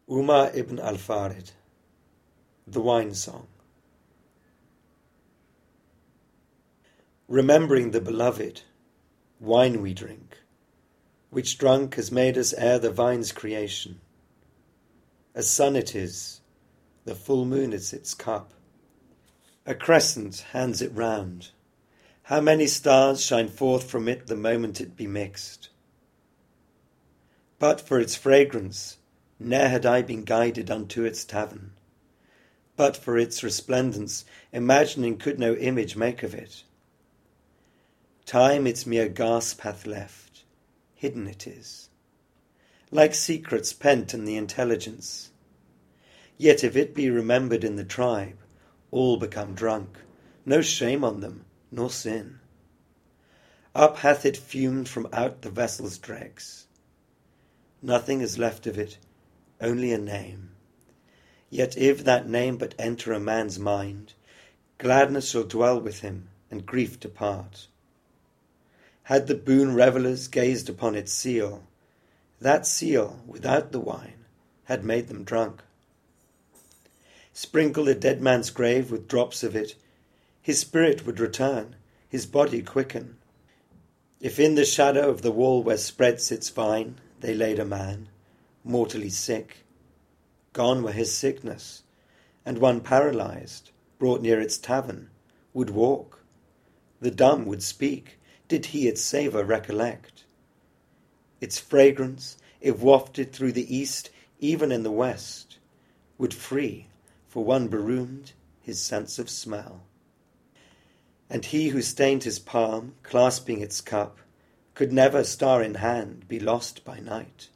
Umar ibn al-Farid, The Wine Song. Remembering the beloved, wine we drink, which drunk has made us ere the vine's creation. A sun it is, the full moon is its cup. A crescent hands it round. How many stars shine forth from it the moment it be mixed. But for its fragrance, ne'er had I been guided unto its tavern. But for its resplendence, imagining could no image make of it. Time its mere gasp hath left, hidden it is, like secrets pent in the intelligence. Yet if it be remembered in the tribe, all become drunk, no shame on them, nor sin. Up hath it fumed from out the vessel's dregs. Nothing is left of it, only a name. Yet if that name but enter a man's mind, gladness shall dwell with him, and grief depart. Had the boon revellers gazed upon its seal, that seal, without the wine, had made them drunk. Sprinkle a dead man's grave with drops of it, his spirit would return, his body quicken. If in the shadow of the wall where spreads its vine they laid a man, mortally sick, gone were his sickness, and one paralyzed, brought near its tavern, would walk. The dumb would speak, did he its savour recollect. Its fragrance, if wafted through the east, even in the west, would free, for one beroomed, his sense of smell. And he who stained his palm, clasping its cup, could never, star in hand, be lost by night.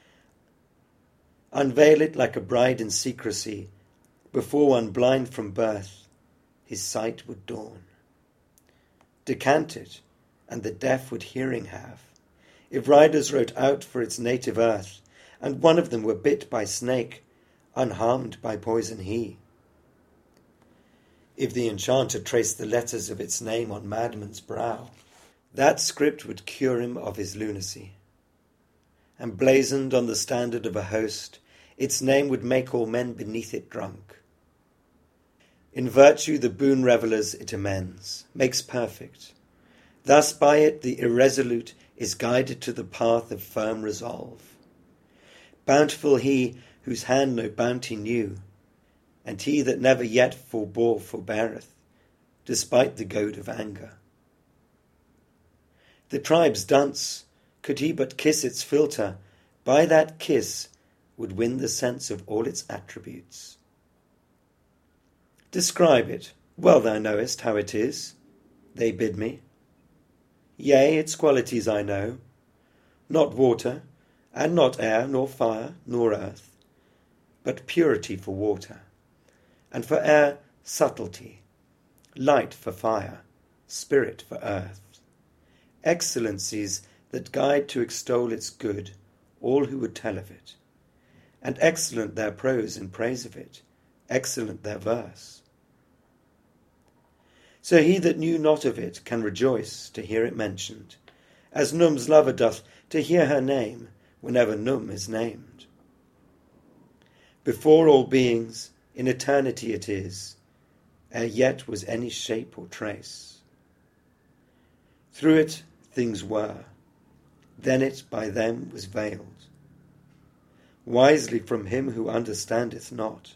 Unveil it like a bride in secrecy, before one blind from birth, his sight would dawn. Decant it, and the deaf would hearing have, if riders rode out for its native earth, and one of them were bit by snake, unharmed by poison he. If the enchanter traced the letters of its name on madman's brow, that script would cure him of his lunacy. And blazoned on the standard of a host, its name would make all men beneath it drunk. In virtue the boon revellers it amends, makes perfect. Thus by it the irresolute is guided to the path of firm resolve. Bountiful he whose hand no bounty knew, and he that never yet forbore forbeareth, despite the goad of anger. The tribe's dunce, could he but kiss its philtre, by that kiss would win the sense of all its attributes. Describe it, well thou knowest how it is, they bid me. Yea, its qualities I know, not water, and not air, nor fire, nor earth, but purity for water, and for air subtlety, light for fire, spirit for earth. Excellencies that guide to extol its good all who would tell of it, and excellent their prose in praise of it, excellent their verse. So he that knew not of it can rejoice to hear it mentioned, as Num's lover doth to hear her name whenever Num is named. Before all beings, in eternity it is, ere yet was any shape or trace. Through it things were, then it by them was veiled, wisely from him who understandeth not.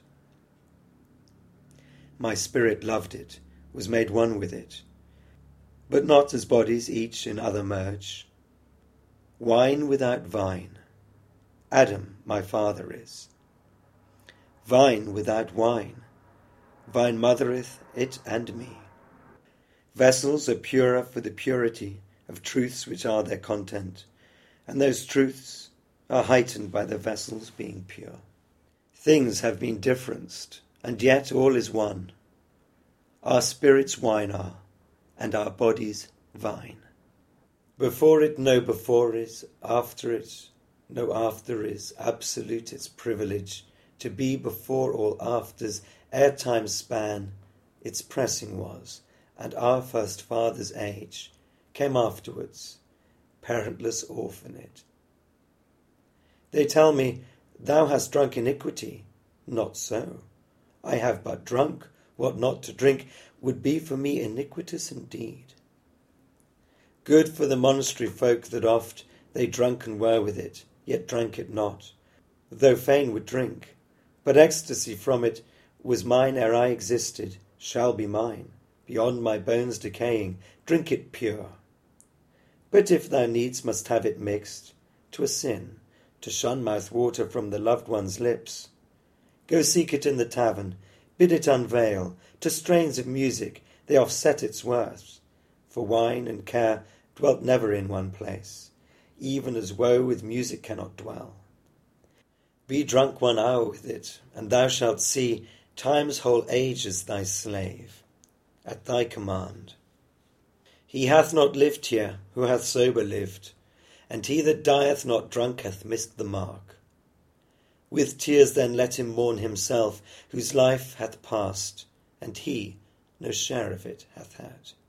My spirit loved it, was made one with it, but not as bodies each in other merge. Wine without vine, Adam my father is. Vine without wine, vine mothereth it and me. Vessels are purer for the purity of truths which are their content, and those truths are heightened by the vessels being pure. Things have been differenced, and yet all is one. Our spirits wine are, and our bodies vine. Before it no before is, after it no after is, absolute its privilege, to be before all afters, ere time's span its pressing was, and our first father's age came afterwards, parentless orphanage. They tell me Thou hast drunk iniquity. Not so. I have but drunk what not to drink would be for me iniquitous indeed. Good for the monastery folk that oft they drunken were with it, yet drank it not, though fain would drink. But ecstasy from it was mine ere I existed, shall be mine, beyond my bones decaying, drink it pure. But if thou needs must have it mixed, 'twere sin, to shun mouth water from the loved one's lips. Go seek it in the tavern, bid it unveil, to strains of music they offset its worth. For wine and care dwelt never in one place, even as woe with music cannot dwell. Be drunk 1 hour with it, and thou shalt see time's whole age is thy slave, at thy command. He hath not lived here who hath sober lived, and he that dieth not drunk hath missed the mark. With tears then let him mourn himself, whose life hath passed, and he no share of it hath had.